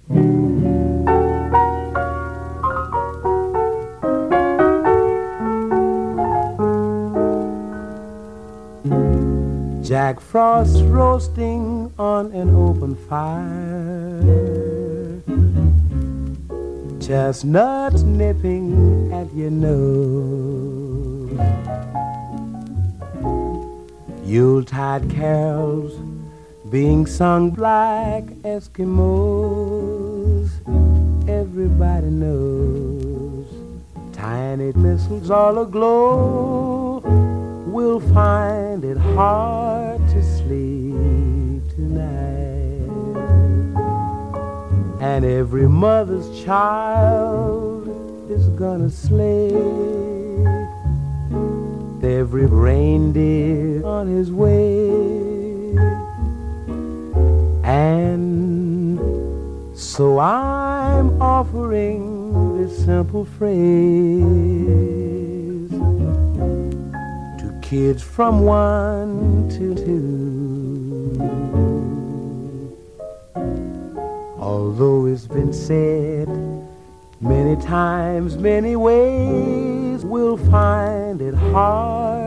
Jack Frost roasting on an open fire, chestnuts nipping at your nose, Yuletide carols being sung like Eskimos. Everybody knows tiny missiles all aglow will find it hard to sleep tonight. And every mother's child is gonna sleigh, every reindeer on his way. And so I'm offering this simple phrase to kids from 1 to 2. Although it's been said many times, many ways, we'll find it hard